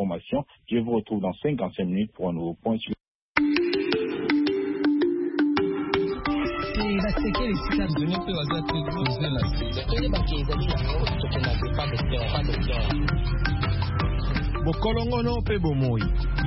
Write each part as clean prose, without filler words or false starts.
informations. Je vous retrouve dans 55 minutes pour un nouveau point sur... Bokolongono pe bomoi.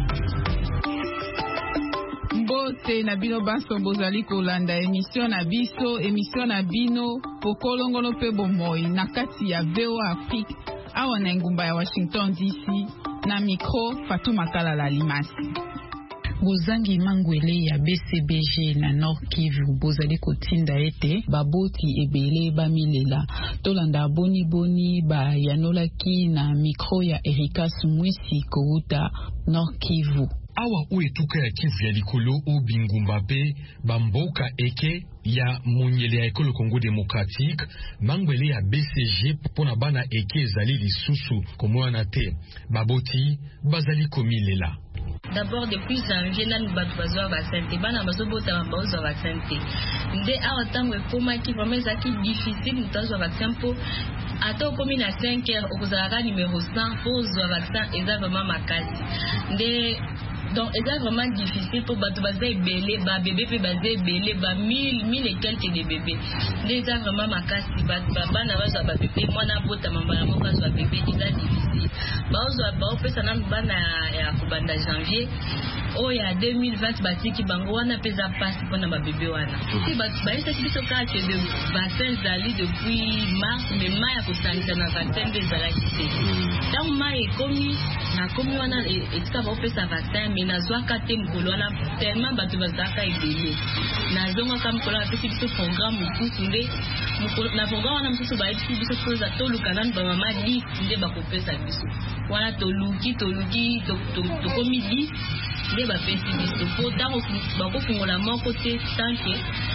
Mbote na bino baso bozali kolanda émission na bino Bokolongono pe bomoi na kati ya VOA Afrique awa na ngumba ya Washington DC na micro Fatou Makala Limasi. Bozangi mangwele ya BCBG na Nord Kivu bozali kotinda ete baboti ebele bamilela tolanda boni ba yanolaki na micro ya Erika Sumwisi kouta Nord Kivu. Awa uetuka ya Kivu ya likolo o bingumba pe bamboka eke ya monyele ya ekolo Congo démocratique mangwele ya BCG pona bana eke ezali lisusu komwana te baboti bazali komilela. D'abord depuis janvier là nous battu bazwa vaccin bana bazobota bazwa vaccin nde awa tango ekoma ki vraiment zaki difficile mutazwa vaccin po ato komi na 5 heures okozala numéro 100 pour zwa vaccin eza vraiment makasi nde donc c'est vraiment difficile pour battre baser belé ba bébé pe baser belé ba 1000 et quelques de bébés déjà vraiment makasi ba na baza ba bébé moi na bota mambala moka zo bébé c'est difficile ba ozo pesa na bana ya kubanda janvier o ya 2020 batiki bango wana pesa passe pour na ba bébé wana si ba esa kiso ka que de vaccin zali depuis mars mais mai ya kosanisa na vaccin des alakité donc mai komi na komi wana etika ba pesa vaccin nazwaka te mkolo wana tellement bato bazaka ebele nazongaka mkolo wana pesi biso programme mosusu nde na programme wana mosusu bayebisi biso koza toluka nanu bamama 10 nde bakopesa biso wana toluki tokomi 10 nde bapesi biso po ntango bakofungola moko te tanke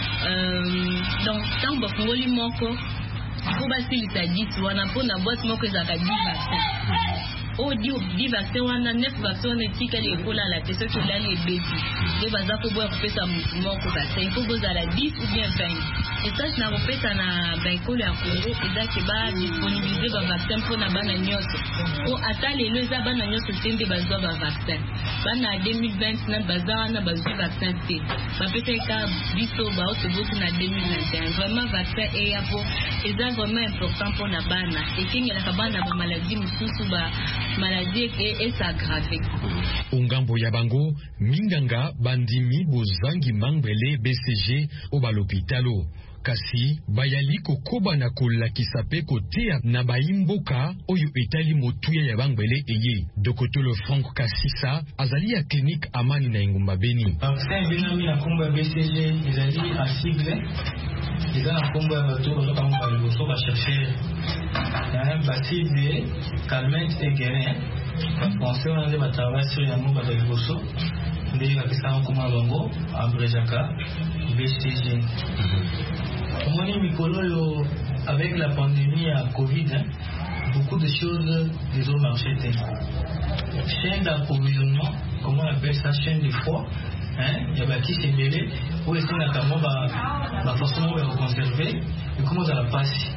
donc ntango bafungoli moko po basilisa 10 wana mpo na boite moko ezalaka 10 vaccin o di vaccin wana 9 vaccin wana etika ekola la te soki olali ebeti nde baza koboya kopesa motu moko vaccin ifo bozala 10 ou bien 20 esage na kopesa na baekolo ya Congo ezaki badisponibilize bavaccin mpona bana nyonso o ata lelo eza bana nyonso te nde bazwa bavaccin bana 2020 na baza wana bazwi vaccin te bapesaka biso baotoboti na 2021 vraiment vaccin eya po eza vraiment important mpona bana ekengelaka bana bamaladi mosusu maladie est aggravée. Ungambo ya bango minganga bandimi bozangi mangwele BCG oba l'hôpitalo kasi bayali kokoba na kolakisa pe kotea na baimboka oyo etali motuya ya bangwele eye dokotolo Frank Kasisa azali ya clinique Amani na Ngumba Beni. Vaccin binami na komba BCG ezali a sigle eza na komba ya bato bazoka liboso bachercher basible Calmette et Guérin bapensé wana nde batravaille sur yango bato liboso nde bakisaka koma bango abrejaka BCG. Omoni mikolo oyo avec la pandémie à Covid beaucoup de choses les ont marché. Chaîne d'approvisionnement, comment on appelle ça, chaîne de froid, il y a bâti ces mêlés où est-ce qu'on a comment va forcément conserver et comment ça la passe.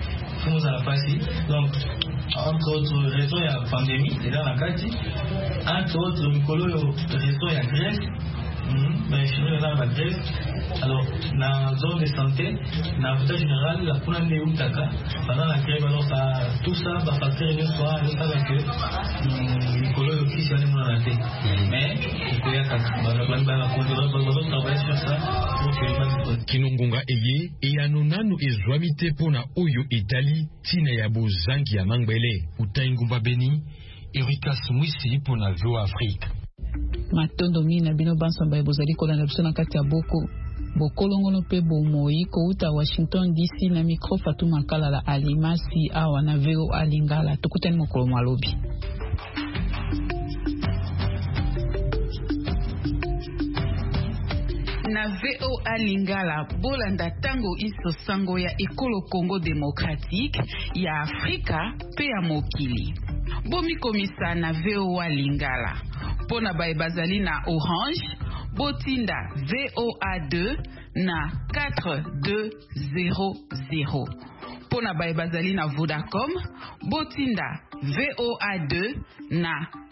Donc entre autres raisons il y a la pandémie et dans la carte entre autres mikolo raisons il y a Grèce alors dans la zone de santé dans l'hôpital général la poule de Utaka pendant la grève alors ça tout ça va facteur une soir avec mikolo qui s'est allé dans la tête mais il y a travailler sur ça pour que Kinongonga eye eyanonanu ezwamite pona oyo Itali tina ya bozangi ya mangwele utaingumba Beni Erika Sumwisi pona VOA Afrique. Matondo mina bino bansamba bozali kolanda biso na kati ya bokolongono pe bomoi kouta Washington DC na micro Fatou Makala Alimasi awa na VOA Lingala tokutani mokolo malobi. Na VOA Lingala bolanda tango iso sango ya ekolo Congo démocratique ya Afrika pe ya mokili. Bomi komisa na VOA Lingala. Pona bae bazali na Orange, botinda VOA2 na 4200. Pona bae bazali na Vodacom, botinda VOA2 na